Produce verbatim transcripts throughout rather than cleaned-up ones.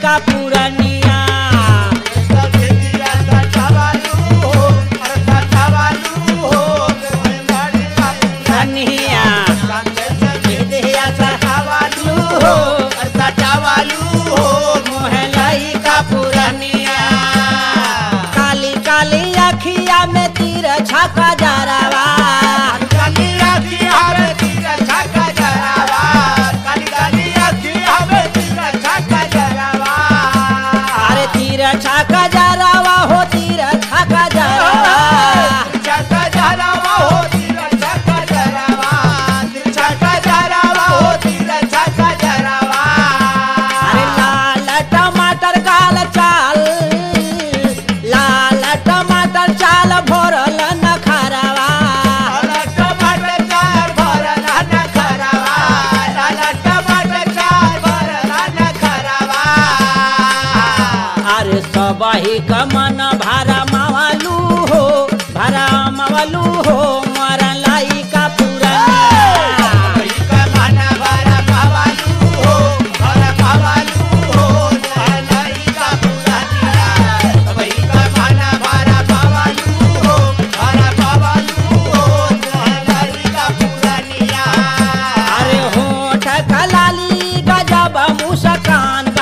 का पुरनिया काली काली अखिया में तीर छाका जरावा अरे तीर छाका जरावा हो तीर छाका जरावा अरे लाल टमाटर काल चाल लाल टमाटर चाल भरल नखरावा अरे सबही का मन भारा मावालू हो भारा मावालू हो मरलाई का अरे होठ कलाली गजब मुस्कान बा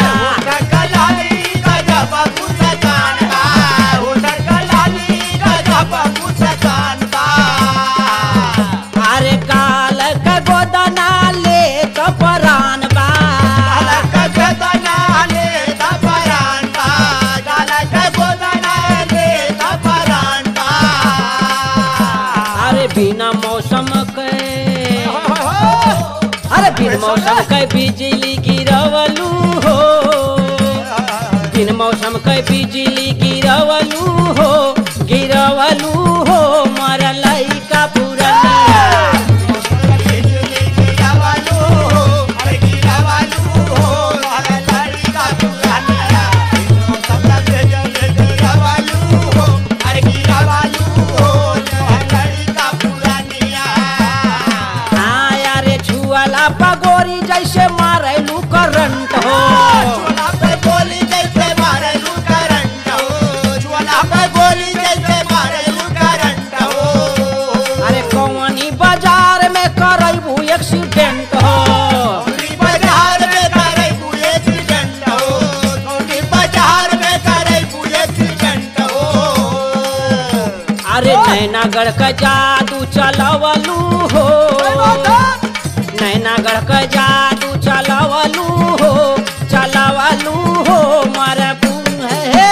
अरे काल का गोदना ले कपरान बा अरे बिना मौसम के अरे बिन मौसम के बिजली गिरवलू हो बिन मौसम के बिजली गिरवलू हो गिरवलू हो मरलाई का पुरनिया पगोरी जैसे मारेलू करंट हो अरे कौनी बाजार में करबू एक्सीडेंट हो अरे नैनागढ़ का जादू चलवलू हो नैनागढ़ का जादू चलवलू हो चलवलू हो मरबू है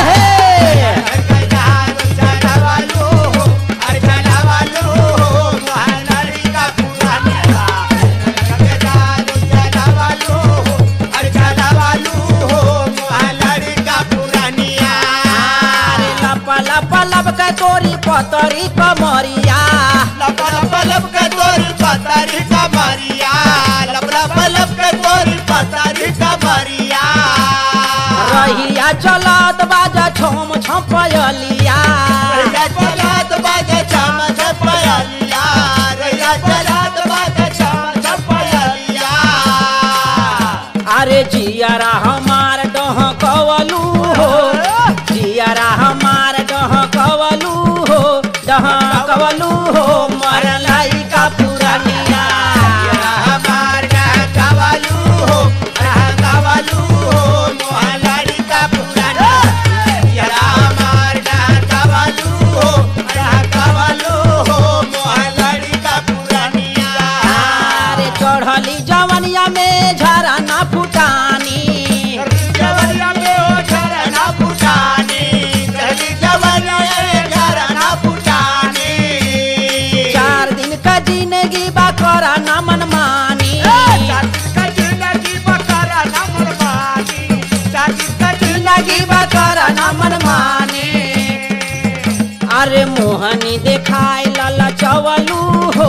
लप लप लप के तोरी पतरी कमरिया लप लप लप के तोरी पतरी कमरिया लप लप लप के तोरी पतरी कमरिया रहिया चलत बाजा छम छपयलिया रैया चलत बाजा छम छपयलिया रैया चलत बाजा छम छपयलिया अरे जियारा हमार डह कवलू हो जियारा हमार डह कवलू हो डह कवलू हो मरलाई का पुरनिया हमार कवलू हो कवलू हो मोहलड़ी का पुरनिया हमार कवलू हो कवलू हो मोहलड़ी का पुरनिया अरे चढ़ली जवनिया में झरना फुटानी जवनिया में ओ झरना फुटानी चली जवनिया में झरना फुटानी चार दिन का जिंदगी बा करा ना मनमानी जिंदगी बा करा ना मनमानी अरे मोहनी देखाय लाला चवलू हो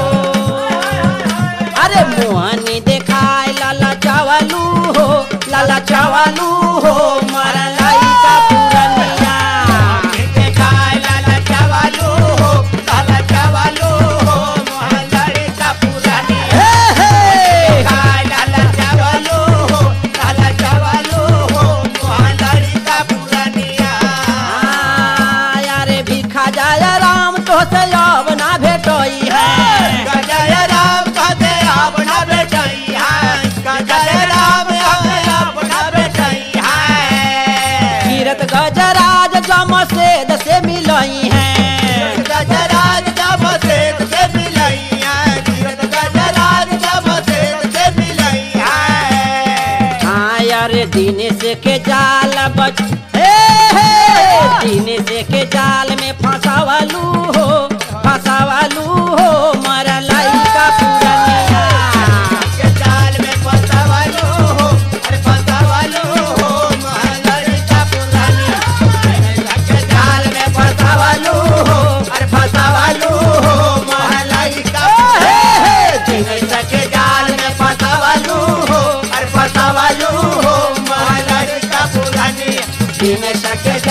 अरे मोहनी देखाय लाला चवलू हो लाला चवलू हो मरलाई का पुरनिया देखाय लाला चवलू हो लाला चवलू हो मोहलड़ी का पुरनिया देखाय लाला चवलू हो लाला चवलू दिनेश के जाल बच हे हे दिनेश के जाल में फंसावलू हो फंसावलू हो मरलाई का पुरनिया के जाल में फंसावलू हो अरे फंसावलू हो महलाई का पुरानी के जाल में फंसावलू हो अरे फंसावलू हो महलाई का दिनेश के जाल में फंसावलू हो अरे फंसावलू हो महलाई का पुरानी दिनेश के